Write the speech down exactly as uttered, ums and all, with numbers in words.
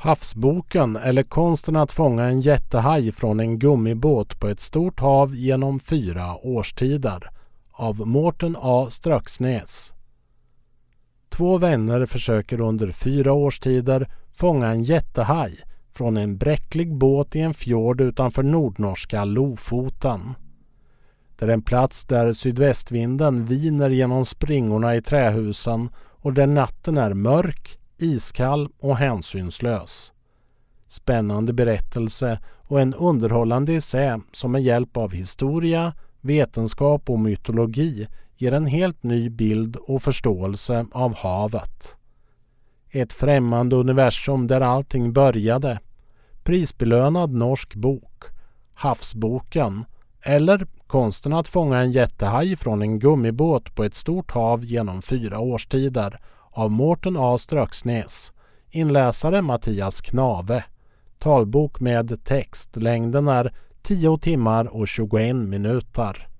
Havsboken eller konsten att fånga en jättehaj från en gummibåt på ett stort hav genom fyra årstider av Mårten A. Ströksnäs. Två vänner försöker under fyra årstider fånga en jättehaj från en bräcklig båt i en fjord utanför nordnorska Lofoten. Det är en plats där sydvästvinden viner genom springorna i trähusen och där natten är mörk, iskall och hänsynslös. Spännande berättelse och en underhållande essä som med hjälp av historia, vetenskap och mytologi ger en helt ny bild och förståelse av havet. Ett främmande universum där allting började. Prisbelönad norsk bok, Havsboken, eller konsten att fånga en jättehaj från en gummibåt på ett stort hav genom fyra årstider av Mårten A. Ströksnäs. Inläsare Mattias Knave. Talbok med text. Längden är tio timmar och tjugoen minuter.